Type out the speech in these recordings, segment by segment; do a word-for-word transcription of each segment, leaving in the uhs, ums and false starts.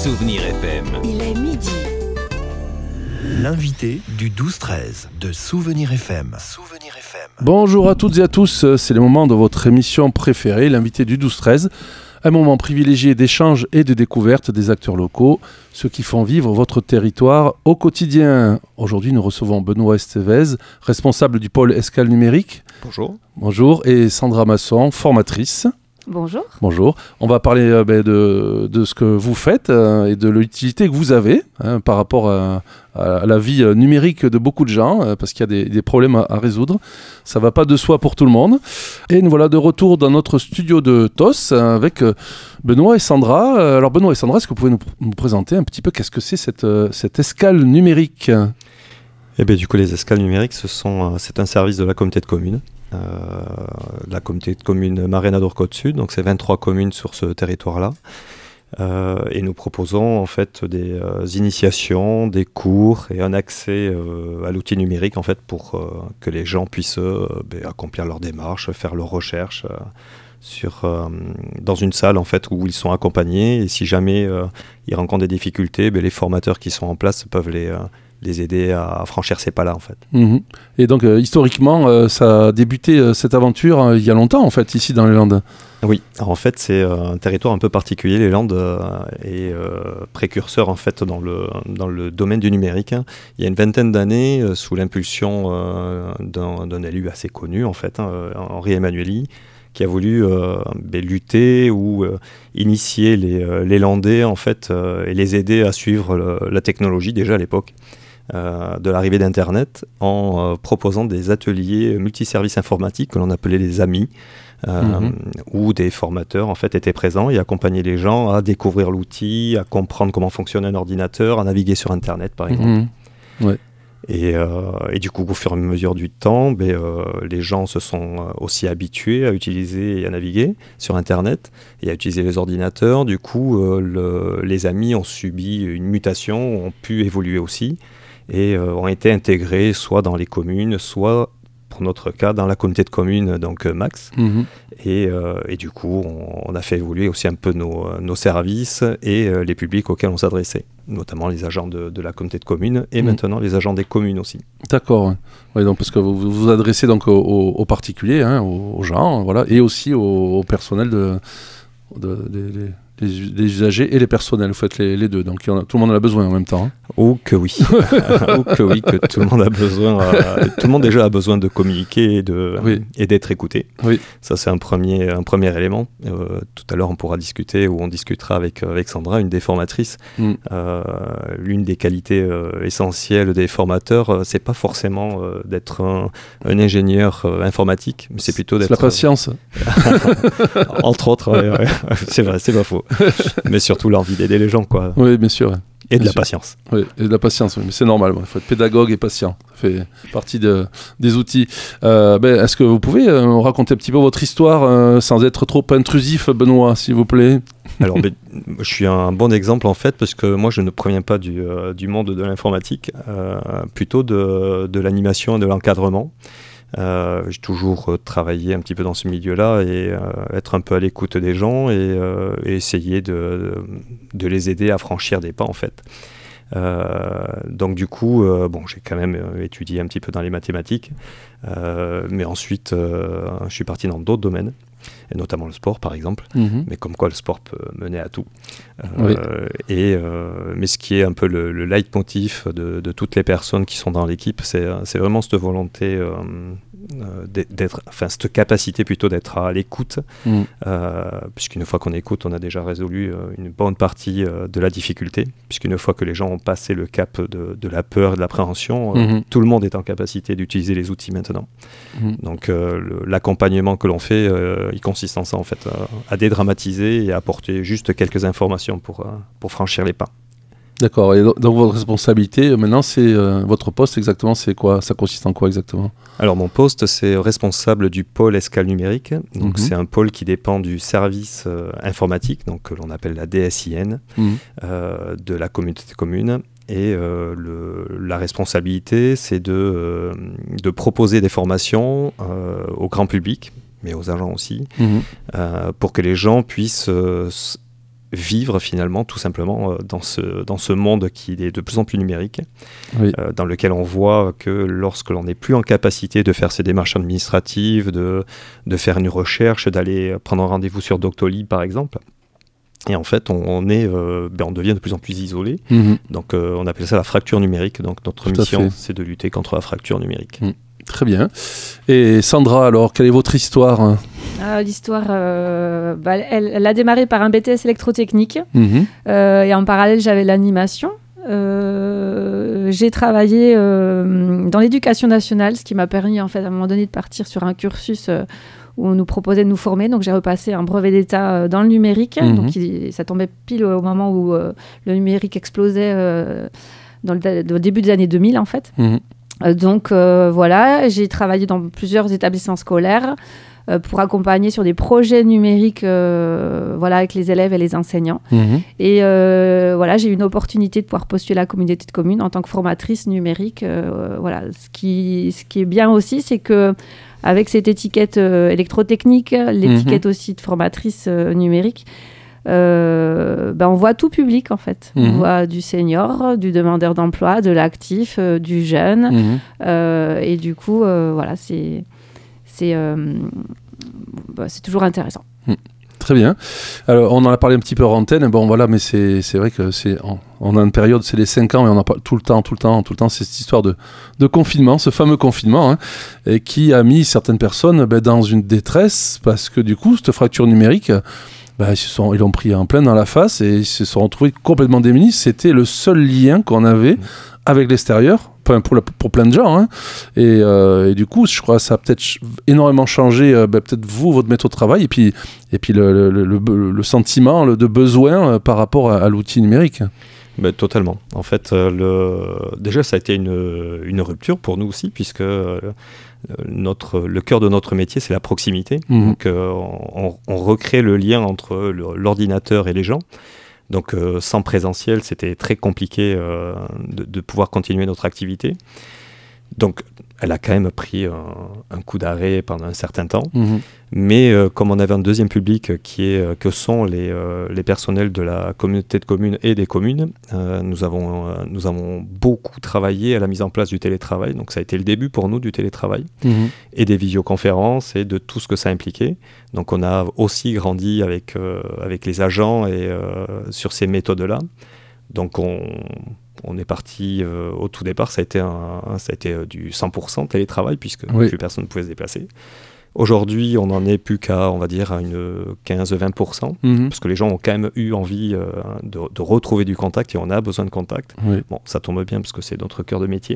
Souvenir F M. Il est midi. L'invité du douze treize de Souvenir F M. Souvenir F M. Bonjour à toutes et à tous, c'est le moment de votre émission préférée, l'invité du douze treize. Un moment privilégié d'échange et de découverte des acteurs locaux, ceux qui font vivre votre territoire au quotidien. Aujourd'hui, nous recevons Benoît Estevez, responsable du pôle escale numérique. Bonjour. Bonjour, et Sandra Masson, formatrice. Bonjour. Bonjour. On va parler euh, ben, de, de ce que vous faites euh, et de l'utilité que vous avez hein, par rapport à, à la vie euh, numérique de beaucoup de gens, euh, parce qu'il y a des, des problèmes à, à résoudre. Ça ne va pas de soi pour tout le monde. Et nous voilà de retour dans notre studio de T O S euh, avec euh, Benoît et Sandra. Euh, alors Benoît et Sandra, est-ce que vous pouvez nous, nous présenter un petit peu qu'est-ce que c'est cette, euh, cette escale numérique ? Eh bien, du coup, les escales numériques, ce sont, euh, c'est un service de la communauté de communes. Euh, la communauté de communes Maréna-Dour-Côte-Sud, donc c'est vingt-trois communes sur ce territoire-là. Euh, et nous proposons en fait des euh, initiations, des cours et un accès euh, à l'outil numérique en fait pour euh, que les gens puissent euh, ben, accomplir leurs démarches, faire leurs recherches euh, sur, euh, dans une salle en fait où ils sont accompagnés. Et si jamais euh, ils rencontrent des difficultés, ben, les formateurs qui sont en place peuvent les euh, les aider à franchir ces pas-là en fait. Mmh. Et donc euh, historiquement, euh, ça a débuté euh, cette aventure euh, il y a longtemps en fait ici dans les Landes. Oui, alors, en fait c'est euh, un territoire un peu particulier, les Landes euh, est euh, précurseur en fait dans le, dans le domaine du numérique. Il y a une vingtaine d'années, euh, sous l'impulsion euh, d'un, d'un élu assez connu en fait, hein, Henri Emmanuelli, qui a voulu euh, ben, lutter ou euh, initier les, euh, les Landais en fait euh, et les aider à suivre le, la technologie déjà à l'époque. Euh, de l'arrivée d'Internet en euh, proposant des ateliers multiservices informatiques que l'on appelait les amis, euh, mmh. où des formateurs en fait étaient présents et accompagnaient les gens à découvrir l'outil, à comprendre comment fonctionne un ordinateur, à naviguer sur Internet par exemple. Mmh. Ouais. Et, euh, et du coup, au fur et à mesure du temps, ben, euh, les gens se sont aussi habitués à utiliser et à naviguer sur Internet et à utiliser les ordinateurs. Du coup, euh, le, les amis ont subi une mutation, ont pu évoluer aussi et euh, ont été intégrés soit dans les communes, soit, pour notre cas, dans la communauté de communes, donc euh, Max. Mmh. Et, euh, et du coup, on, on a fait évoluer aussi un peu nos, nos services et euh, les publics auxquels on s'adressait, notamment les agents de, de la communauté de communes et mmh. maintenant les agents des communes aussi. D'accord, ouais. Ouais, donc parce que vous vous adressez donc aux, aux particuliers, hein, aux, aux gens, voilà, et aussi au, au personnel de, de, de, de Les, les usagers et les personnels, vous faites les, les deux, donc a, tout le monde en a besoin en même temps. Hein. Oh que oui, oh que oui, que tout le monde a besoin, euh, tout le monde déjà a besoin de communiquer et, de, oui. et d'être écouté. Oui. Ça c'est un premier, un premier élément. Euh, tout à l'heure on pourra discuter ou on discutera avec, avec Sandra, une des formatrices. Mm. Euh, l'une des qualités euh, essentielles des formateurs, euh, c'est pas forcément euh, d'être un, un ingénieur euh, informatique, mais c'est plutôt d'être... C'est la patience. Euh, entre autres, ouais, ouais, c'est vrai, c'est pas faux. Mais surtout l'envie d'aider les gens, quoi. Oui, bien sûr. Et de bien la sûr. patience. Oui, et de la patience, oui. Mais c'est normal. Il faut être pédagogue et patient. Ça fait partie de, des outils. Euh, ben, est-ce que vous pouvez euh, raconter un petit peu votre histoire euh, sans être trop intrusif, Benoît, s'il vous plaît ? Alors, ben, je suis un bon exemple, en fait, parce que moi, je ne proviens pas du, euh, du monde de l'informatique, euh, plutôt de, de l'animation et de l'encadrement. Euh, j'ai toujours euh, travaillé un petit peu dans ce milieu-là et euh, être un peu à l'écoute des gens et, euh, et essayer de, de les aider à franchir des pas en fait. Euh, donc du coup, euh, bon, j'ai quand même étudié un petit peu dans les mathématiques, euh, mais ensuite euh, je suis parti dans d'autres domaines. Et notamment le sport par exemple, mmh. mais comme quoi le sport peut mener à tout. Euh, oui. et, euh, mais ce qui est un peu le, le leitmotiv de, de toutes les personnes qui sont dans l'équipe, c'est, c'est vraiment cette volonté, euh, d'être, enfin cette capacité plutôt d'être à l'écoute, mmh. euh, puisqu'une fois qu'on écoute, on a déjà résolu une bonne partie de la difficulté, puisqu'une fois que les gens ont passé le cap de, de la peur et de l'appréhension, mmh. euh, tout le monde est en capacité d'utiliser les outils maintenant. Mmh. Donc euh, le, l'accompagnement que l'on fait, euh, il consiste en ça en fait, à, à dédramatiser et à apporter juste quelques informations pour, pour franchir les pas. D'accord, et donc votre responsabilité maintenant, c'est euh, votre poste exactement, c'est quoi ? Ça consiste en quoi exactement ? Alors mon poste, c'est responsable du pôle escale numérique, donc mm-hmm. c'est un pôle qui dépend du service euh, informatique, donc que l'on appelle la D S I N, mm-hmm. euh, de la communauté de communes. Et euh, le, la responsabilité, c'est de, euh, de proposer des formations euh, au grand public, mais aux agents aussi, mmh. euh, pour que les gens puissent euh, vivre finalement tout simplement euh, dans, ce, dans ce monde qui est de plus en plus numérique, oui. euh, dans lequel on voit que lorsque l'on n'est plus en capacité de faire ses démarches administratives, de, de faire une recherche, d'aller prendre un rendez-vous sur Doctolib par exemple, et en fait on, on, est, euh, ben, on devient de plus en plus isolé, mmh. donc euh, on appelle ça la fracture numérique, donc notre tout mission c'est de lutter contre la fracture numérique. Mmh. Très bien. Et Sandra, alors, quelle est votre histoire ? euh, L'histoire, euh, bah, elle, elle a démarré par un B T S électrotechnique. Mmh. Euh, et en parallèle, j'avais l'animation. Euh, j'ai travaillé euh, dans l'éducation nationale, ce qui m'a permis, en fait, à un moment donné, de partir sur un cursus euh, où on nous proposait de nous former. Donc, j'ai repassé un brevet d'État euh, dans le numérique. Mmh. Donc, il, ça tombait pile au moment où euh, le numérique explosait euh, dans le, au début des années deux mille, en fait. Mmh. Donc euh, voilà, j'ai travaillé dans plusieurs établissements scolaires euh, pour accompagner sur des projets numériques euh, voilà, avec les élèves et les enseignants. Mmh. Et euh, voilà, j'ai eu une opportunité de pouvoir postuler à la communauté de communes en tant que formatrice numérique. Euh, voilà. Ce qui, ce qui est bien aussi, c'est qu'avec cette étiquette euh, électrotechnique, l'étiquette mmh. aussi de formatrice euh, numérique, Euh, ben on voit tout public en fait. Mmh. On voit du senior, du demandeur d'emploi, de l'actif, euh, du jeune. Mmh. Euh, et du coup, euh, voilà, c'est, c'est, euh, bah, c'est toujours intéressant. Mmh. Très bien. Alors, on en a parlé un petit peu hors antenne. Bon, voilà, mais c'est, c'est vrai que c'est, on, on a une période, c'est les cinq ans, et on en parle tout le temps, tout le temps, tout le temps. C'est cette histoire de, de confinement, ce fameux confinement, hein, et qui a mis certaines personnes ben, dans une détresse parce que du coup, cette fracture numérique. Bah, ils, se sont, ils l'ont pris en plein dans la face et ils se sont retrouvés complètement démunis. C'était le seul lien qu'on avait mmh. avec l'extérieur, enfin, pour, la, pour plein de gens. Hein. Et, euh, et du coup, je crois que ça a peut-être ch- énormément changé, euh, bah, peut-être vous, votre méthode de travail, et puis, et puis le, le, le, le, le sentiment le, de besoin euh, par rapport à, à l'outil numérique. Ben, totalement. En fait, euh, le... déjà, ça a été une, une rupture pour nous aussi, puisque euh, notre, le cœur de notre métier, c'est la proximité. Mmh. Donc, euh, on, on recrée le lien entre le, l'ordinateur et les gens. Donc, euh, sans présentiel, c'était très compliqué euh, de, de pouvoir continuer notre activité. Donc, elle a quand même pris un, un coup d'arrêt pendant un certain temps. Mmh. Mais euh, comme on avait un deuxième public qui est, euh, que sont les, euh, les personnels de la communauté de communes et des communes, euh, nous, avons, euh, nous avons beaucoup travaillé à la mise en place du télétravail. Donc ça a été le début pour nous du télétravail mmh. et des visioconférences et de tout ce que ça impliquait. Donc on a aussi grandi avec, euh, avec les agents et, euh, sur ces méthodes-là. Donc on... On est parti euh, au tout départ, ça a été, un, ça a été euh, du cent pour cent télétravail puisque oui. plus personne ne pouvait se déplacer. Aujourd'hui, on n'en est plus qu'à, on va dire, à une quinze à vingt pour cent mmh. parce que les gens ont quand même eu envie euh, de, de retrouver du contact et on a besoin de contact. Oui. Bon, ça tombe bien parce que c'est notre cœur de métier.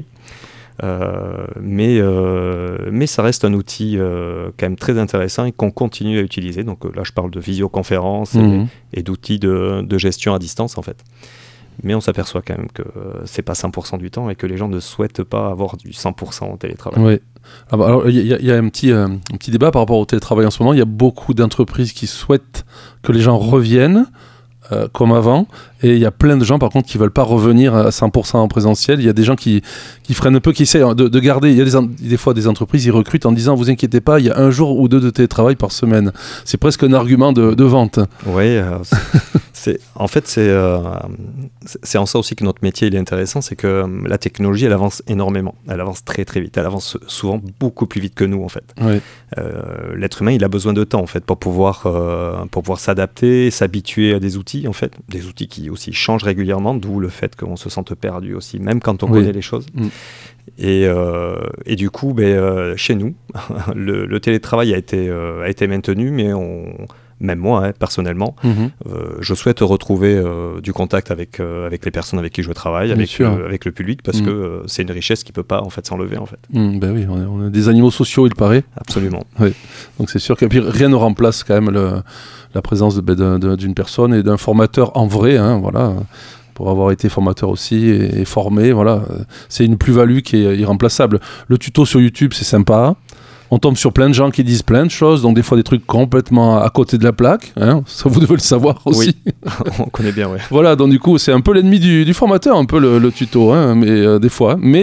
Euh, mais, euh, mais ça reste un outil euh, quand même très intéressant et qu'on continue à utiliser. Donc là, je parle de visioconférence mmh. et, et d'outils de, de gestion à distance en fait. Mais on s'aperçoit quand même que euh, c'est pas cent pour cent du temps et que les gens ne souhaitent pas avoir du cent pour cent en télétravail. Oui. Ah bah alors, il y, y a un petit, euh, un petit débat par rapport au télétravail en ce moment. Il y a beaucoup d'entreprises qui souhaitent que les gens reviennent euh, comme avant. Et il y a plein de gens, par contre, qui ne veulent pas revenir à cent pour cent en présentiel. Il y a des gens qui, qui freinent un peu, qui essayent de, de garder. Il y a des, en, des fois des entreprises, ils recrutent en disant, vous inquiétez pas, il y a un jour ou deux de télétravail par semaine. C'est presque un argument de, de vente. Oui, euh, c'est, c'est, en fait, c'est, euh, c'est en ça aussi que notre métier il est intéressant, c'est que la technologie, elle avance énormément. Elle avance très très vite. Elle avance souvent beaucoup plus vite que nous, en fait. Oui. Euh, l'être humain, il a besoin de temps, en fait, pour pouvoir, euh, pour pouvoir s'adapter, s'habituer à des outils, en fait. Des outils qui aussi changent régulièrement, d'où le fait qu'on se sente perdu aussi, même quand on oui. connaît les choses. Mm. Et, euh, et du coup, ben, euh, chez nous, le, le télétravail a été, euh, a été maintenu, mais on, même moi, hein, personnellement, mm-hmm. euh, je souhaite retrouver euh, du contact avec, euh, avec les personnes avec qui je travaille, avec, euh, avec le public, parce mm. que euh, c'est une richesse qui ne peut pas en fait, s'enlever. En fait. Mm, ben oui, on est, on est des animaux sociaux, il paraît. Absolument. Oui. Donc c'est sûr que puis, rien ne remplace quand même le, la présence de, de, de, d'une personne et d'un formateur en vrai, hein, voilà. Pour avoir été formateur aussi et, et formé, voilà, c'est une plus-value qui est irremplaçable. Le tuto sur YouTube, c'est sympa. On tombe sur plein de gens qui disent plein de choses, donc des fois des trucs complètement à côté de la plaque. Hein, ça, vous devez le savoir aussi. Oui, on connaît bien, oui. Voilà, donc du coup, c'est un peu l'ennemi du, du formateur, un peu le, le tuto, hein, mais euh, des fois. Mais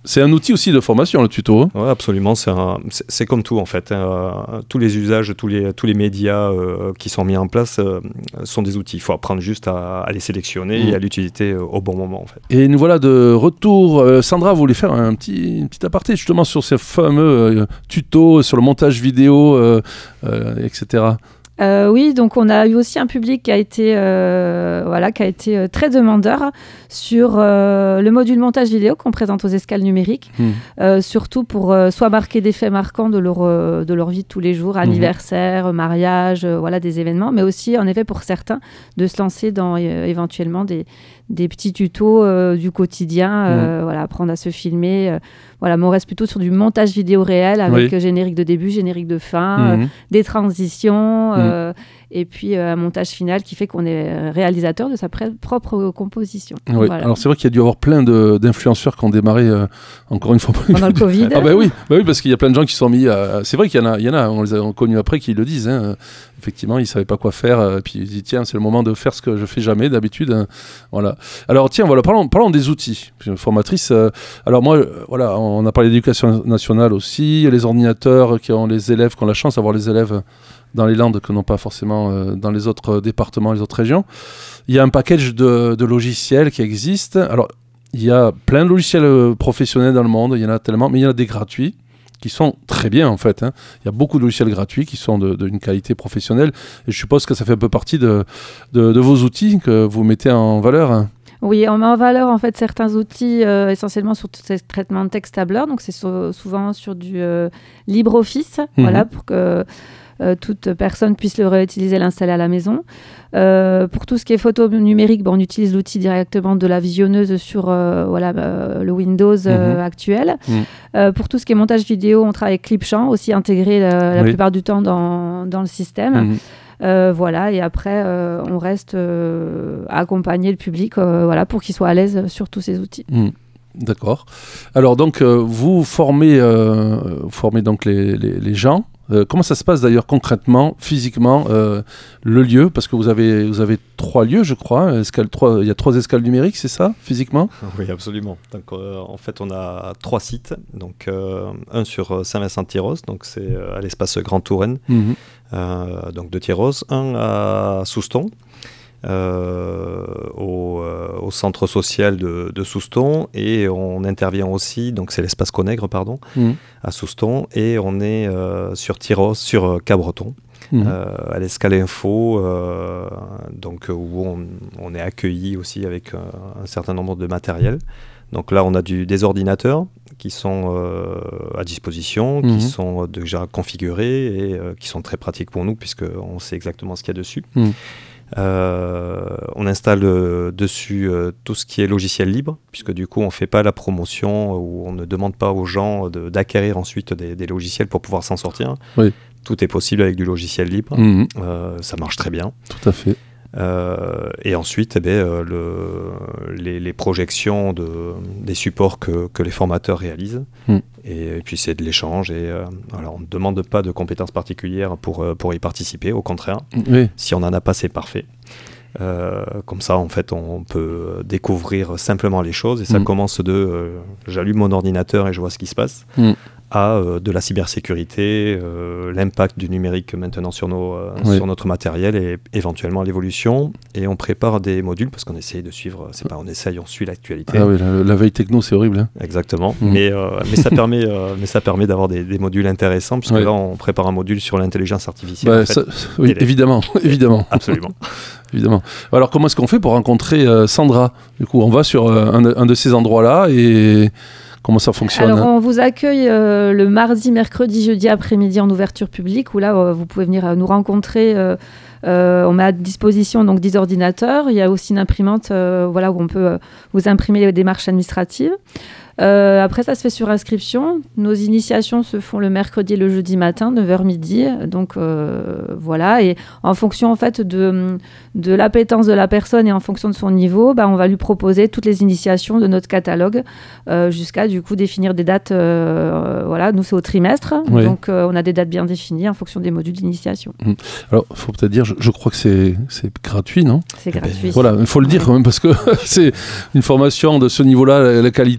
C'est un outil aussi de formation, le tuto. Hein. Oui, absolument. C'est, un, c'est, c'est comme tout, en fait. Hein. Tous les usages, tous les, tous les médias euh, qui sont mis en place euh, sont des outils. Il faut apprendre juste à, à les sélectionner mmh. et à l'utiliser au bon moment, en fait. Et nous voilà de retour. Euh, Sandra voulait faire un petit, une petite aparté, justement, sur ces fameux euh, tutos, sur le montage vidéo, euh, euh, et cetera. Euh, oui, donc on a eu aussi un public qui a été, euh, voilà, qui a été euh, très demandeur sur euh, le module montage vidéo qu'on présente aux escales numériques, mmh. euh, surtout pour euh, soit marquer des faits marquants de leur, euh, de leur vie de tous les jours, anniversaire, mmh. mariage, euh, voilà, des événements, mais aussi en effet pour certains de se lancer dans euh, éventuellement des, des petits tutos euh, du quotidien, euh, mmh. voilà, apprendre à se filmer. Euh, voilà, mais on reste plutôt sur du montage vidéo réel avec oui. générique de début, générique de fin, mmh. euh, des transitions mmh. euh, et puis euh, un montage final qui fait qu'on est réalisateur de sa pr- propre composition. Oui. Voilà. Alors c'est vrai qu'il y a dû y avoir plein de, d'influenceurs qui ont démarré euh, encore une fois pendant le Covid. Ah bah oui, bah oui, parce qu'il y a plein de gens qui sont mis. À... C'est vrai qu'il y en a, il y en a, on les a connus après qui le disent. Hein. Effectivement, ils ne savaient pas quoi faire. Et puis ils disent tiens, c'est le moment de faire ce que je fais jamais d'habitude. Hein. Voilà. Alors tiens, voilà, parlons, parlons des outils. Formatrice. Euh, alors moi, euh, voilà, on a parlé d'éducation nationale aussi. Les ordinateurs qui ont les élèves, qui ont la chance d'avoir les élèves dans les Landes que non pas forcément euh, dans les autres départements, les autres régions. Il y a un package de, de logiciels qui existe. Alors, il y a plein de logiciels professionnels dans le monde, il y en a tellement, mais il y en a des gratuits qui sont très bien en fait. Hein. Il y a beaucoup de logiciels gratuits qui sont de, d'une qualité professionnelle et je suppose que ça fait un peu partie de, de, de vos outils que vous mettez en valeur. Hein. Oui, on met en valeur en fait certains outils euh, essentiellement sur ces traitements de texte tableur, donc c'est so- souvent sur du euh, LibreOffice, mmh. voilà, pour que Euh, toute personne puisse le réutiliser et l'installer à la maison. Euh, pour tout ce qui est photo numérique, bon, on utilise l'outil directement de la visionneuse sur euh, voilà, euh, le Windows euh, mmh. actuel. Mmh. Euh, pour tout ce qui est montage vidéo, on travaille avec Clipchamp, aussi intégré la, la oui. plupart du temps dans, dans le système. Mmh. Euh, voilà, et après, euh, on reste euh, à accompagner le public euh, voilà, pour qu'il soit à l'aise sur tous ces outils. Mmh. D'accord. Alors, donc, euh, vous formez, euh, formez donc les, les, les gens. Euh, comment ça se passe d'ailleurs concrètement, physiquement, euh, le lieu? Parce que vous avez, vous avez trois lieux, je crois. Hein, escale, trois, il y a trois escales numériques, c'est ça, physiquement? Oui, absolument. Donc, euh, en fait, on a trois sites. Donc, euh, un sur Saint-Vincent-de-Tyrosse, donc c'est euh, à l'espace Grand Touraine, mmh. euh, donc de Tyrosse. Un à Souston. Euh, au, euh, au centre social de, de Souston, et on intervient aussi, donc c'est l'espace Conègre, pardon, mmh. à Souston, et on est euh, sur Tyrosse, sur euh, Cabreton, mmh. euh, à l'escale info, euh, donc où on, on est accueilli aussi avec euh, un certain nombre de matériel. Donc là, on a du, des ordinateurs qui sont euh, à disposition, mmh. qui sont déjà configurés et euh, qui sont très pratiques pour nous puisqu'on sait exactement ce qu'il y a dessus. Mmh. Euh, on installe euh, dessus euh, tout ce qui est logiciel libre, puisque du coup on ne fait pas la promotion ou on ne demande pas aux gens de, d'acquérir ensuite des, des logiciels pour pouvoir s'en sortir. Oui. Tout est possible avec du logiciel libre, mmh. euh, ça marche très bien. Tout à fait. Euh, et ensuite, eh bien, euh, le, les, les projections de, des supports que, que les formateurs réalisent. Mm. Et, et puis, c'est de l'échange. Et, euh, alors, on ne demande pas de compétences particulières pour, pour y participer, au contraire. Oui. Si on n'en a pas, c'est parfait. Euh, comme ça, en fait, on peut découvrir simplement les choses. Et ça mm. commence de euh, j'allume mon ordinateur et je vois ce qui se passe. Mm. à euh, de la cybersécurité, euh, l'impact du numérique maintenant sur, nos, euh, oui. sur notre matériel et éventuellement l'évolution. Et on prépare des modules parce qu'on essaye de suivre, c'est pas on essaye, on suit l'actualité. Ah oui, la, la veille techno, c'est horrible. Hein. Exactement, mmh. mais, euh, mais, ça permet, euh, mais ça permet d'avoir des, des modules intéressants puisque oui. là, on prépare un module sur l'intelligence artificielle. Bah, en fait. ça, oui, évidemment, évidemment. Absolument. Évidemment. Alors, comment est-ce qu'on fait pour rencontrer euh, Sandra? Du coup, on va sur euh, un, un de ces endroits-là et... Comment ça fonctionne? Alors, on vous accueille euh, le mardi, mercredi, jeudi après-midi en ouverture publique, où là, euh, vous pouvez venir euh, nous rencontrer. Euh, euh, on met à disposition donc dix ordinateurs. Il y a aussi une imprimante euh, voilà, où on peut euh, vous imprimer les démarches administratives. Euh, après, ça se fait sur inscription. Nos initiations se font le mercredi et le jeudi matin, neuf heures midi. Donc, euh, voilà. Et en fonction, en fait, de, de l'appétence de la personne et en fonction de son niveau, bah, on va lui proposer toutes les initiations de notre catalogue euh, jusqu'à, du coup, définir des dates. Euh, voilà. Nous, c'est au trimestre. Oui. Donc, euh, on a des dates bien définies en fonction des modules d'initiation. Mmh. Alors, il faut peut-être dire, je, je crois que c'est, c'est gratuit, non? C'est gratuit. Voilà, il faut le dire quand même parce que c'est une formation de ce niveau-là, la, la qualité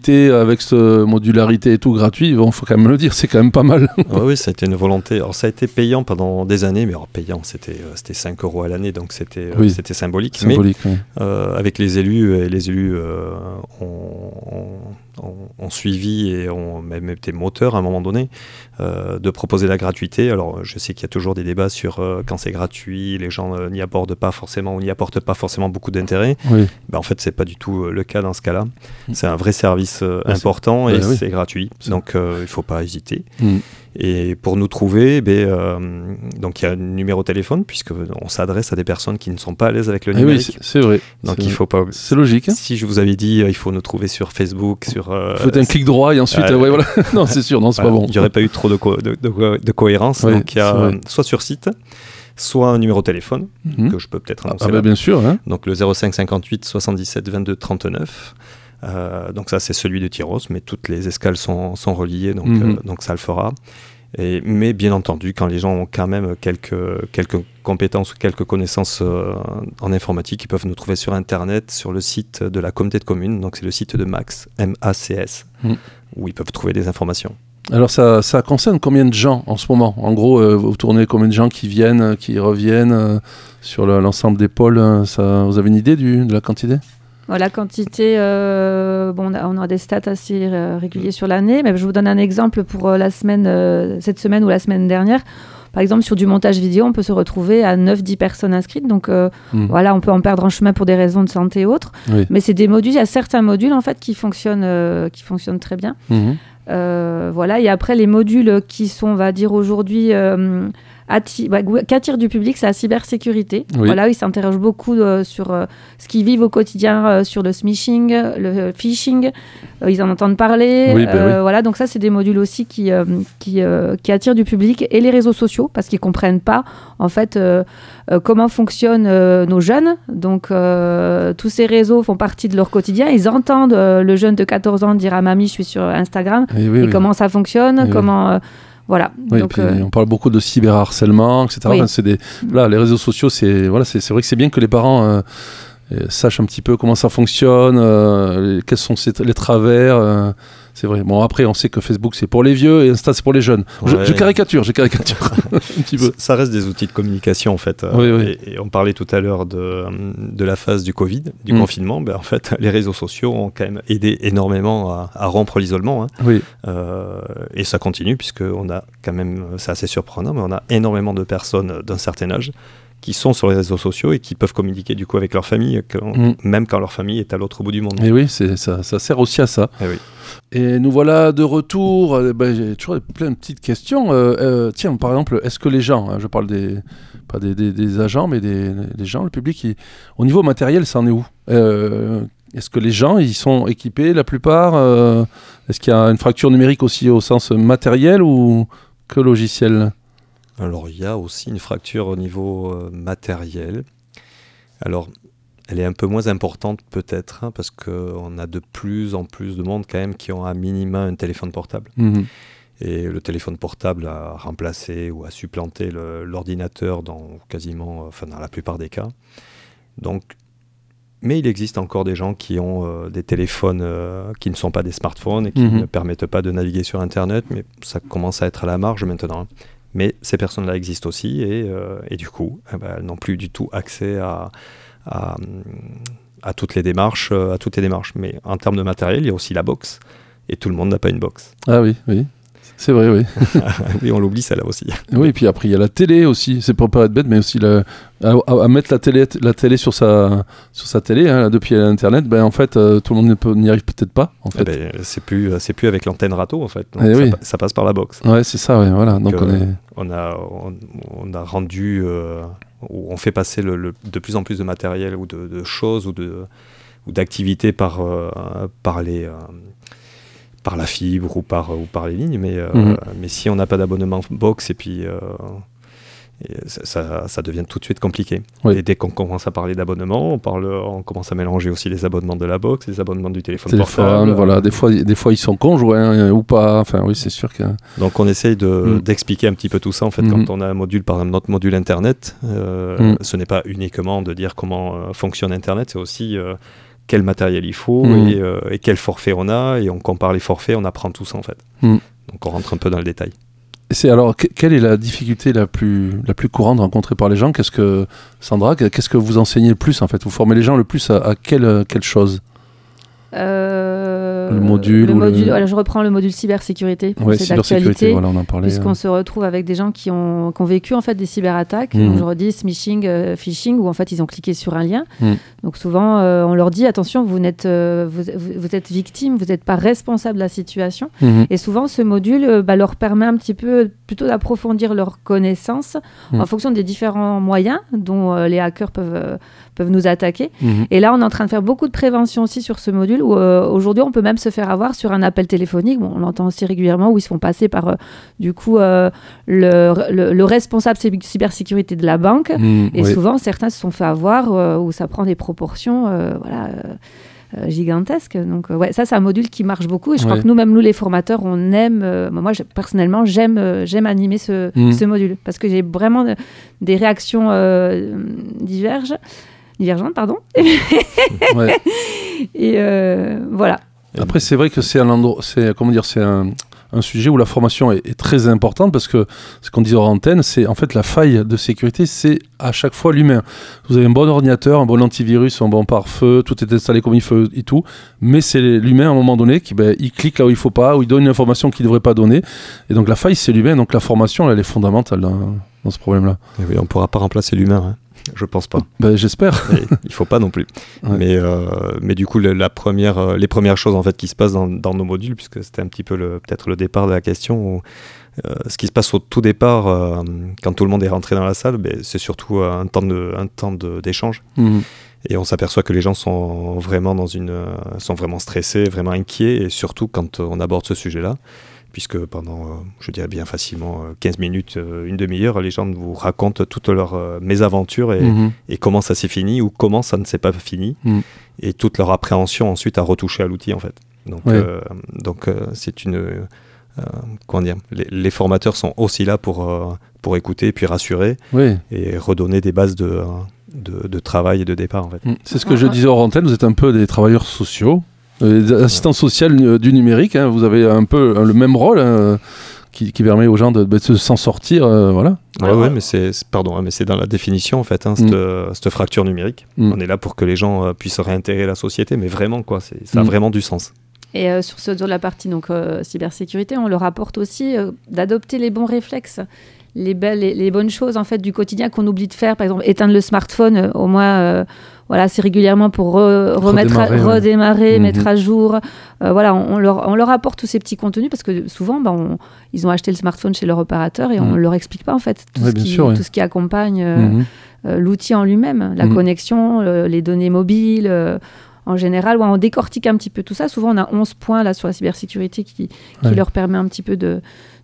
avec cette modularité et tout gratuit, il bon, faut quand même le dire, c'est quand même pas mal. Ouais, oui, ça a été une volonté. Alors ça a été payant pendant des années, mais alors, payant, c'était, euh, c'était cinq euros à l'année, donc c'était, oui. euh, c'était symbolique. symbolique mais oui. euh, avec les élus, et les élus euh, ont, ont, ont suivi et ont même été moteurs à un moment donné euh, de proposer la gratuité. Alors je sais qu'il y a toujours des débats sur euh, quand c'est gratuit, les gens euh, n'y abordent pas forcément ou n'y apportent pas forcément beaucoup d'intérêt. Oui. Ben, en fait, c'est pas du tout le cas dans ce cas-là. C'est un vrai service euh, ah, important et ben, oui. c'est gratuit, donc euh, il ne faut pas hésiter. Mm. Et pour nous trouver, ben, euh, donc il y a un numéro de téléphone puisqu'on s'adresse à des personnes qui ne sont pas à l'aise avec le numérique. Oui, c'est, c'est vrai. Donc c'est il faut pas. C'est logique. Hein. Si je vous avais dit, euh, il faut nous trouver sur Facebook, sur. Euh, Faites un clic droit et ensuite, euh, ouais, voilà. Non, c'est sûr, non, c'est voilà, pas bon. Il n'y aurait pas eu trop de, co- de, de, de cohérence. Ouais, donc il y a euh, soit sur site, soit un numéro de téléphone mm-hmm. que je peux peut-être annoncer. Ah, bah, bien sûr. Hein. Donc le zéro cinq cinquante-huit soixante-dix-sept vingt-deux trente-neuf. Euh, donc ça c'est celui de Tyros, mais toutes les escales sont, sont reliées, donc, mm-hmm. euh, donc ça le fera. Et, mais bien entendu, quand les gens ont quand même quelques, quelques compétences ou quelques connaissances euh, en informatique, ils peuvent nous trouver sur Internet, sur le site de la communauté de communes, donc c'est le site de Max, M A C S, mm. où ils peuvent trouver des informations. Alors ça, ça concerne combien de gens en ce moment ? En gros, euh, vous tournez combien de gens qui viennent, qui reviennent euh, sur le, l'ensemble des pôles euh, ça, vous avez une idée du, de la quantité ? La quantité, euh, bon, on a, on a des stats assez euh, réguliers sur l'année, mais je vous donne un exemple pour euh, la semaine, euh, cette semaine ou la semaine dernière. Par exemple, sur du montage vidéo, on peut se retrouver à neuf dix personnes inscrites. Donc euh, mmh. voilà, on peut en perdre en chemin pour des raisons de santé et autres. Oui. Mais c'est des modules, il y a certains modules en fait qui fonctionnent, euh, qui fonctionnent très bien. Mmh. Euh, voilà, et après les modules qui sont, on va dire aujourd'hui, euh, atti- bah, qu'attirent du public, c'est la cybersécurité. Oui. Voilà, ils s'interrogent beaucoup euh, sur euh, ce qu'ils vivent au quotidien, euh, sur le smishing, le phishing. Euh, ils en entendent parler. Oui, bah euh, oui. Voilà, donc ça, c'est des modules aussi qui, euh, qui, euh, qui attirent du public et les réseaux sociaux parce qu'ils comprennent pas en fait euh, euh, comment fonctionnent euh, nos jeunes. Donc euh, tous ces réseaux font partie de leur quotidien. Ils entendent euh, le jeune de quatorze ans dire à mamie, je suis sur Instagram. Et, oui, et oui. comment ça fonctionne, et comment oui. euh, voilà. Oui, donc, puis, euh... on parle beaucoup de cyberharcèlement, et cetera. Oui. Enfin, c'est des, là, les réseaux sociaux, c'est voilà, c'est, c'est vrai que c'est bien que les parents euh, sachent un petit peu comment ça fonctionne, euh, quels sont ces, les travers. Euh, c'est vrai. Bon, après, on sait que Facebook, c'est pour les vieux et Insta, c'est pour les jeunes. Ouais. Je, je caricature, je caricature un petit peu. Ça reste des outils de communication, en fait. Oui, oui. Et, et on parlait tout à l'heure de, de la phase du Covid, du mmh. confinement. Ben, en fait, les réseaux sociaux ont quand même aidé énormément à, à rompre l'isolement. Hein. Oui. Euh, et ça continue, puisqu'on a quand même, c'est assez surprenant, mais on a énormément de personnes d'un certain âge qui sont sur les réseaux sociaux et qui peuvent communiquer du coup avec leur famille, quand, mmh. même quand leur famille est à l'autre bout du monde. Et oui, c'est, ça, ça sert aussi à ça. Et oui. Et nous voilà de retour. Euh, ben, j'ai toujours plein de petites questions. Euh, euh, tiens, par exemple, est-ce que les gens, hein, je parle des, pas des, des, des agents, mais des, des gens, le public, ils, au niveau matériel, ça en est où ? euh, Est-ce que les gens, ils sont équipés, la plupart euh, Est-ce qu'il y a une fracture numérique aussi au sens matériel ou que logiciel ? Alors, il y a aussi une fracture au niveau euh, matériel. Alors, elle est un peu moins importante peut-être, hein, parce qu'on a de plus en plus de monde quand même qui ont à minima un téléphone portable. Mmh. Et le téléphone portable a remplacé ou a supplanté le, l'ordinateur dans quasiment, enfin dans la plupart des cas. Donc, mais il existe encore des gens qui ont euh, des téléphones euh, qui ne sont pas des smartphones et qui mmh. ne permettent pas de naviguer sur Internet, mais ça commence à être à la marge maintenant. Mais ces personnes-là existent aussi et, euh, et du coup, eh ben, elles n'ont plus du tout accès à, à, à, toutes les démarches, à toutes les démarches. Mais en termes de matériel, il y a aussi la box et tout le monde n'a pas une box. Ah oui, oui. C'est vrai, oui. Oui, on l'oublie celle-là aussi. Oui, et puis après il y a la télé aussi. C'est pour pas être bête, mais aussi la, à, à mettre la télé, la télé sur sa sur sa télé hein, depuis Internet. Ben en fait, euh, tout le monde peut, n'y arrive peut-être pas. En fait, eh ben, c'est plus c'est plus avec l'antenne râteau en fait. Donc, ça, oui. ça passe par la box. Ouais, c'est ça. Ouais, voilà. Donc, Donc euh, on, est... on a on, on a rendu, euh, on fait passer le, le, de plus en plus de matériel ou de, de choses ou de ou d'activités par euh, par les euh, par la fibre ou par, ou par les lignes, mais, euh, mmh. mais si on n'a pas d'abonnement box, et puis euh, et ça, ça devient tout de suite compliqué. Oui. Et dès qu'on commence à parler d'abonnement, on, parle, on commence à mélanger aussi les abonnements de la box, les abonnements du téléphone, téléphone portable. Voilà. Des fois, des fois, ils sont conjoints ou pas. Enfin, oui, c'est sûr que... Donc, on essaye de, mmh. d'expliquer un petit peu tout ça. En fait, mmh. quand on a un module, par exemple, notre module Internet, euh, mmh. ce n'est pas uniquement de dire comment euh, fonctionne Internet, c'est aussi... Euh, quel matériel il faut mmh. et, euh, et quel forfait on a, et on compare les forfaits, on apprend tout ça en fait. Mmh. Donc on rentre un peu dans le détail. C'est alors, que, quelle est la difficulté la plus, la plus courante rencontrée par les gens? Qu'est-ce que, Sandra, qu'est-ce que vous enseignez le plus en fait? Vous formez les gens le plus à, à quelle, quelle chose? Euh, le module, le ou module le... voilà, je reprends le module cybersécurité, ouais, c'est cybersécurité, voilà, on en parlait, puisqu'on hein. se retrouve avec des gens qui ont, qui ont vécu en fait des cyberattaques, mmh. donc je redis smishing, euh, phishing, où en fait ils ont cliqué sur un lien. Mmh. Donc souvent euh, on leur dit attention, vous n'êtes, euh, vous, vous êtes victime, vous n'êtes pas responsable de la situation. Mmh. Et souvent ce module euh, bah, leur permet un petit peu plutôt d'approfondir leurs connaissances mmh. en fonction des différents moyens dont euh, les hackers peuvent euh, peuvent nous attaquer. Mmh. Et là, on est en train de faire beaucoup de prévention aussi sur ce module où euh, aujourd'hui, on peut même se faire avoir sur un appel téléphonique. Bon, on l'entend aussi régulièrement où ils se font passer par euh, du coup euh, le, le, le responsable cybersécurité de la banque. Mmh, et oui. souvent, certains se sont fait avoir euh, où ça prend des proportions euh, voilà, euh, euh, gigantesques. Donc, euh, ouais, ça, c'est un module qui marche beaucoup. Et je ouais. crois que nous, même nous, les formateurs, on aime. Euh, moi, je, personnellement, j'aime, euh, j'aime animer ce, mmh. ce module parce que j'ai vraiment de, des réactions euh, diverges. divergente, pardon. ouais. Et euh, voilà. Après, c'est vrai que c'est un endroit, c'est comment dire, c'est un, un sujet où la formation est, est très importante parce que ce qu'on disait hors antenne, c'est en fait la faille de sécurité, c'est à chaque fois l'humain. Vous avez un bon ordinateur, un bon antivirus, un bon pare-feu, tout est installé comme il faut et tout, mais c'est l'humain à un moment donné qui ben, il clique là où il faut pas, ou il donne une information qu'il devrait pas donner. Et donc la faille, c'est l'humain. Donc la formation, elle est fondamentale dans, dans ce problème-là. Et oui, on pourra pas remplacer l'humain. Hein. Je pense pas. Ben, j'espère. Et il faut pas non plus. Ouais. Mais, euh, mais du coup, le, la première, euh, les premières choses en fait qui se passent dans, dans nos modules, puisque c'était un petit peu le, peut-être le départ de la question, où, euh, ce qui se passe au tout départ, euh, quand tout le monde est rentré dans la salle, ben, c'est surtout un temps de, un temps de, d'échange. Mmh. Et on s'aperçoit que les gens sont vraiment dans une, sont vraiment stressés, vraiment inquiets, et surtout quand on aborde ce sujet-là. Puisque pendant, euh, je dirais bien facilement, euh, quinze minutes, euh, une demi-heure, les gens vous racontent toutes leurs euh, mésaventures et, mmh. et comment ça s'est fini ou comment ça ne s'est pas fini, mmh. et toute leur appréhension ensuite à retoucher à l'outil en fait. Donc, ouais. euh, donc euh, c'est une... Euh, comment dire, les, les formateurs sont aussi là pour, euh, pour écouter et puis rassurer ouais. et redonner des bases de, de, de travail et de départ en fait. Mmh. C'est ce que je disais hors antenne, vous êtes un peu des travailleurs sociaux. Euh, assistant social euh, du numérique, hein, vous avez un peu euh, le même rôle hein, qui, qui permet aux gens de, de, de s'en sortir, euh, voilà. Ouais, ouais, mais c'est, c'est pardon, hein, mais c'est dans la définition en fait, hein, cette, mm. cette fracture numérique. Mm. On est là pour que les gens euh, puissent réintégrer la société, mais vraiment quoi, c'est, ça a mm. vraiment du sens. Et euh, sur, ce, sur la partie donc euh, cybersécurité, on leur apporte aussi euh, d'adopter les bons réflexes. Les, belles, les, les bonnes choses en fait du quotidien qu'on oublie de faire, par exemple éteindre le smartphone euh, au moins euh, voilà, c'est régulièrement pour re, remettre redémarrer, à, redémarrer ouais. mettre mmh. à jour euh, voilà, on, on, leur, on leur apporte tous ces petits contenus parce que souvent bah, on, ils ont acheté le smartphone chez leur opérateur et mmh. on leur explique pas en fait tout, ouais, ce, qui, sûr, tout ouais. ce qui accompagne euh, mmh. euh, l'outil en lui-même, la mmh. connexion, euh, les données mobiles euh, en général, ouais, on décortique un petit peu tout ça. Souvent on a onze points là sur la cybersécurité qui, qui ouais. leur permet un petit peu de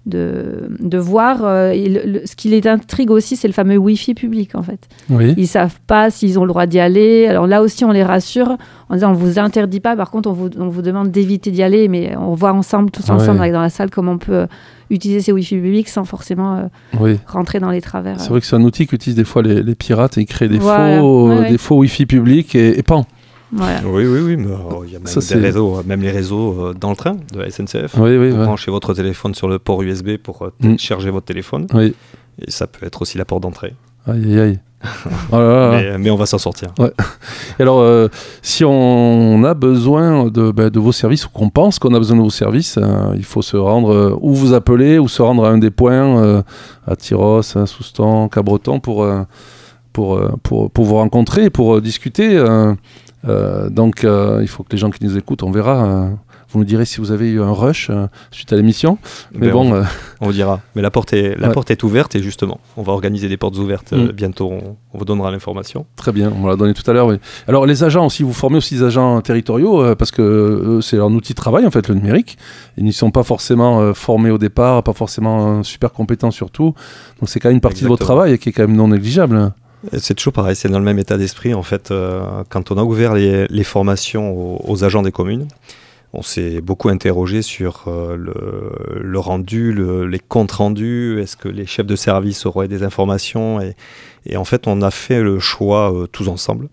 De, de voir. Euh, et le, le, ce qui les intrigue aussi, c'est le fameux Wi-Fi public, en fait. Oui. Ils ne savent pas s'ils ont le droit d'y aller. Alors là aussi, on les rassure en disant on ne vous interdit pas. Par contre, on vous, on vous demande d'éviter d'y aller. Mais on voit ensemble, tous ah ensemble, ouais. dans la salle, comment on peut euh, utiliser ces Wi-Fi publics sans forcément euh, oui. rentrer dans les travers. C'est euh. vrai que c'est un outil qu'utilisent des fois les, les pirates et ils créent des, voilà. faux, ouais, euh, ouais. des faux Wi-Fi publics et, et pan. Voilà. Oui, oui, oui, mais il euh, y a même ça, des c'est... réseaux, même les réseaux euh, dans le train de la S N C F. Oui, oui, vous ouais. branchez votre téléphone sur le port U S B pour euh, mm. charger votre téléphone. Oui. Et ça peut être aussi la porte d'entrée. Aïe, aïe, aïe. Oh là là. Mais, mais on va s'en sortir. Ouais. Et alors, euh, si on a besoin de, bah, de vos services, ou qu'on pense qu'on a besoin de vos services, euh, il faut se rendre, euh, ou vous appeler, ou se rendre à un des points, euh, à Tyrosse, à Soustan, Cabreton, pour, euh, pour, euh, pour, pour vous rencontrer, pour euh, discuter. Euh, Euh, donc euh, il faut que les gens qui nous écoutent, on verra, euh, vous nous direz si vous avez eu un rush euh, suite à l'émission, mais ben bon on, euh... on vous dira, mais la porte est, la ouais. porte est ouverte et justement on va organiser des portes ouvertes mm. euh, bientôt, on, on vous donnera l'information. Très bien, on va la donner tout à l'heure, oui. Alors les agents aussi, vous formez aussi des agents territoriaux euh, parce que euh, c'est leur outil de travail en fait, le numérique. Ils n'y sont pas forcément euh, formés au départ, pas forcément euh, super compétents surtout, donc c'est quand même une partie Exactement. de votre travail qui est quand même non négligeable. C'est toujours pareil, c'est dans le même état d'esprit. En fait, euh, quand on a ouvert les, les formations aux, aux agents des communes, on s'est beaucoup interrogé sur euh, le, le rendu, le, les comptes rendus. Est-ce que les chefs de service auraient des informations et, et en fait, on a fait le choix euh, tous ensemble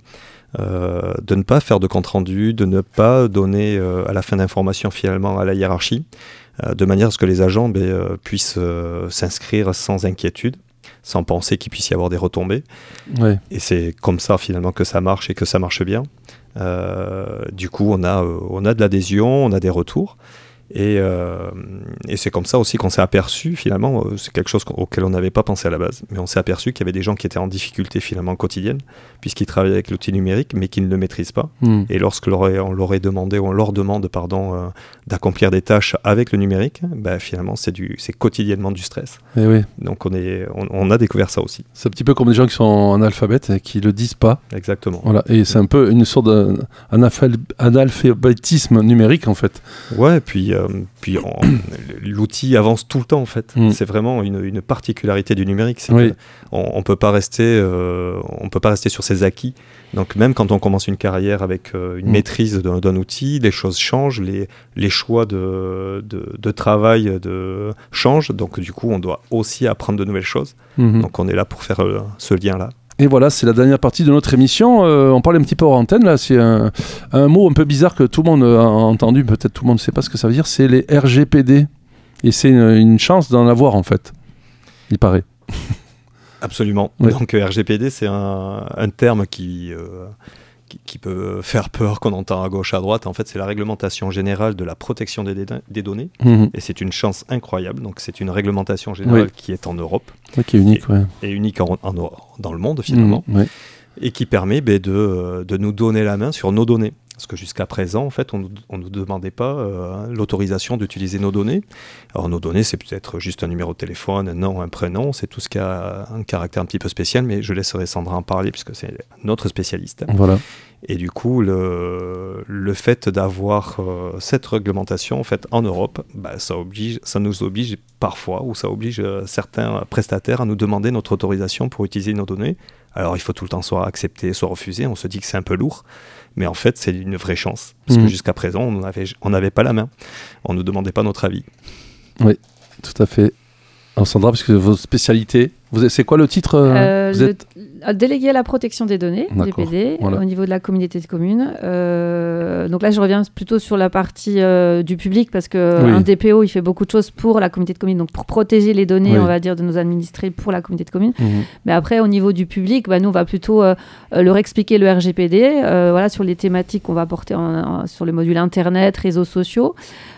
euh, de ne pas faire de compte-rendu, de ne pas donner euh, à la fin d'informations finalement à la hiérarchie, euh, de manière à ce que les agents ben, euh, puissent euh, s'inscrire sans inquiétude, sans penser qu'il puisse y avoir des retombées. Ouais. Et c'est comme ça finalement que ça marche et que ça marche bien. Euh, du coup, on a, euh, on a de l'adhésion, on a des retours. Et, euh, et c'est comme ça aussi qu'on s'est aperçu, finalement, euh, c'est quelque chose auquel on n'avait pas pensé à la base, mais on s'est aperçu qu'il y avait des gens qui étaient en difficulté finalement quotidienne, puisqu'ils travaillaient avec l'outil numérique, mais qui ne le maîtrisent pas. Mmh. Et lorsque on leur a demandé, ou on leur demande pardon, euh, d'accomplir des tâches avec le numérique, bah, finalement, c'est, du, c'est quotidiennement du stress. Et oui. Donc on, est, on, on a découvert ça aussi. C'est un petit peu comme des gens qui sont analphabètes et qui ne le disent pas. Exactement. Voilà. Et c'est un peu une sorte d'analphabétisme numérique, en fait. Ouais, puis... Euh, Puis on, l'outil avance tout le temps en fait. Mm. C'est vraiment une, une particularité du numérique. C'est oui. qu'on on peut pas rester, euh, on peut pas rester sur ses acquis. Donc même quand on commence une carrière avec euh, une mm. maîtrise d'un, d'un outil, les choses changent, les, les choix de, de, de travail de, changent. Donc du coup, on doit aussi apprendre de nouvelles choses. Mm-hmm. Donc on est là pour faire euh, ce lien-là. Et voilà, c'est la dernière partie de notre émission. Euh, on parlait un petit peu hors antenne, là. C'est un, un mot un peu bizarre que tout le monde a entendu, peut-être tout le monde ne sait pas ce que ça veut dire, c'est les R G P D. Et c'est une, une chance d'en avoir, en fait, il paraît. Absolument. Oui. Donc R G P D, c'est un, un terme qui... Euh, Qui, qui peut faire peur, qu'on entend à gauche, à droite. En fait, c'est la réglementation générale de la protection des, dé- des données. Mmh. Et c'est une chance incroyable. Donc, c'est une réglementation générale oui. qui est en Europe. Oui, qui est unique, et, ouais. et unique en, en, dans le monde, finalement. Mmh, ouais. Et qui permet bah, de, de nous donner la main sur nos données. Parce que jusqu'à présent, en fait, on ne nous demandait pas euh, l'autorisation d'utiliser nos données. Alors, nos données, c'est peut-être juste un numéro de téléphone, un nom, un prénom. C'est tout ce qui a un caractère un petit peu spécial, mais je laisserai Sandra en parler, puisque c'est notre spécialiste. Voilà. Et du coup, le, le fait d'avoir euh, cette réglementation en, fait, en Europe, bah, ça, oblige, ça nous oblige parfois, ou ça oblige euh, certains prestataires à nous demander notre autorisation pour utiliser nos données. Alors, il faut tout le temps soit accepter, soit refuser. On se dit que c'est un peu lourd. Mais en fait, c'est une vraie chance. Parce mmh. que jusqu'à présent, on n'avait on n'avait pas la main. On ne nous demandait pas notre avis. Oui, tout à fait. Alors Sandra, parce que vos spécialités, vous êtes, c'est quoi le titre euh, vous le, êtes... Délégué à la protection des données, G P D, voilà. Au niveau de la communauté de communes. Euh, donc là, je reviens plutôt sur la partie euh, du public, parce qu'un oui. D P O, il fait beaucoup de choses pour la communauté de communes, donc pour protéger les données, oui. on va dire, de nos administrés pour la communauté de communes. Mmh. Mais après, au niveau du public, bah, nous, on va plutôt euh, leur expliquer le R G P D, euh, voilà, sur les thématiques qu'on va porter en, en, sur le module Internet, réseaux sociaux.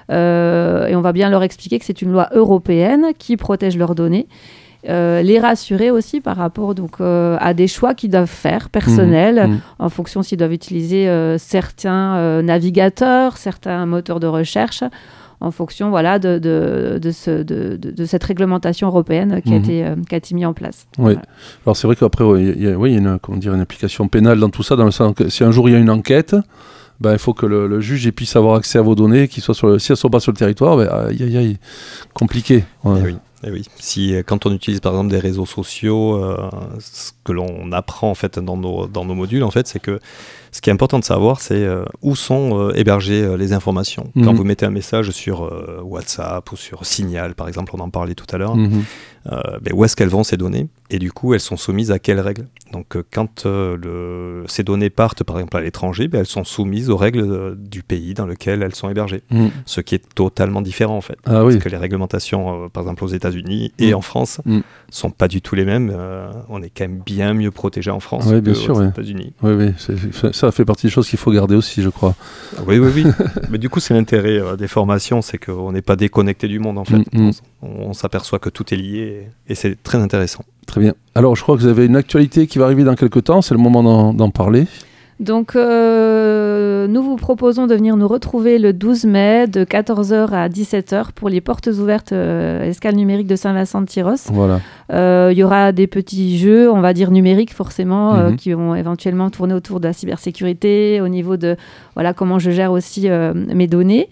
Euh, et on va bien leur expliquer que c'est une loi européenne qui protège leurs données. Euh, les rassurer aussi par rapport donc, euh, à des choix qu'ils doivent faire personnels, mmh, mmh. en fonction s'ils doivent utiliser euh, certains euh, navigateurs, certains moteurs de recherche, en fonction voilà, de, de, de, ce, de, de, de cette réglementation européenne qui, mmh. a été, euh, qui a été mise en place. Oui. Voilà. Alors c'est vrai qu'après, il ouais, y a, ouais, y a une, comment dire, une application pénale dans tout ça, dans le sens que si un jour il y a une enquête, ben, il faut que le, le juge puisse avoir accès à vos données, qu'ils soient sur le, si elles ne sont pas sur le territoire, ben, aïe, aïe, aïe, compliqué. Ouais. Eh oui. Eh oui. Si, quand on utilise par exemple des réseaux sociaux, euh, ce que l'on apprend en fait dans nos, dans nos modules, en fait, c'est que ce qui est important de savoir, c'est euh, où sont euh, hébergées euh, les informations. Mmh. Quand vous mettez un message sur euh, WhatsApp ou sur Signal, par exemple, on en parlait tout à l'heure, mmh. euh, ben, où est-ce qu'elles vont ces données ? Et du coup, elles sont soumises à quelles règles ? Donc, euh, quand euh, le, ces données partent, par exemple, à l'étranger, ben, elles sont soumises aux règles euh, du pays dans lequel elles sont hébergées. Mmh. Ce qui est totalement différent, en fait. Ah, parce oui. que les réglementations, euh, par exemple, aux États-Unis et mmh. en France, ne mmh. sont pas du tout les mêmes. Euh, on est quand même bien mieux protégé en France oui, que sûr, aux oui. États-Unis. Oui, oui. C'est, ça fait partie des choses qu'il faut garder aussi, je crois. Oui, oui, oui. Mais du coup, c'est l'intérêt euh, des formations, c'est qu'on n'est pas déconnecté du monde, en fait. Mmh. On, on s'aperçoit que tout est lié et, et c'est très intéressant. Très bien. Alors, je crois que vous avez une actualité qui va arriver dans quelques temps. C'est le moment d'en, d'en parler. Donc, euh, nous vous proposons de venir nous retrouver le douze mai de quatorze heures à dix-sept heures pour les portes ouvertes euh, escale numérique de Saint-Vincent-de-Tyrosse. Voilà. Euh, il y aura des petits jeux, on va dire numériques forcément, mm-hmm. euh, qui vont éventuellement tourner autour de la cybersécurité, au niveau de voilà, comment je gère aussi euh, mes données.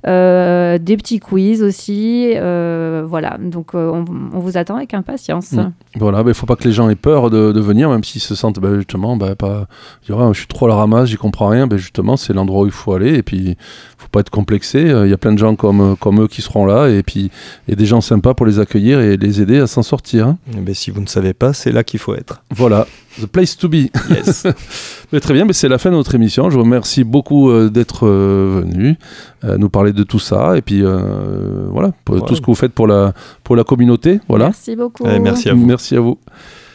Euh, des petits quiz aussi, euh, voilà, donc euh, on, on vous attend avec impatience. Mmh. Voilà, il bah, ne faut pas que les gens aient peur de, de venir, même s'ils se sentent bah, justement, bah, pas, je, dirais, je suis trop à la ramasse, j'y comprends rien, bah, justement, c'est l'endroit où il faut aller. Et puis, il ne faut pas être complexé. Il y a plein de gens comme, comme eux qui seront là. Et puis, et des gens sympas pour les accueillir et les aider à s'en sortir. Hein. Mais si vous ne savez pas, c'est là qu'il faut être. Voilà, the place to be. Yes. Mais très bien, mais c'est la fin de notre émission. Je vous remercie beaucoup euh, d'être euh, venu euh, nous parler de tout ça. Et puis, euh, voilà, pour voilà. tout ce que vous faites pour la, pour la communauté. Voilà. Merci beaucoup. Allez, merci à vous. Merci à vous.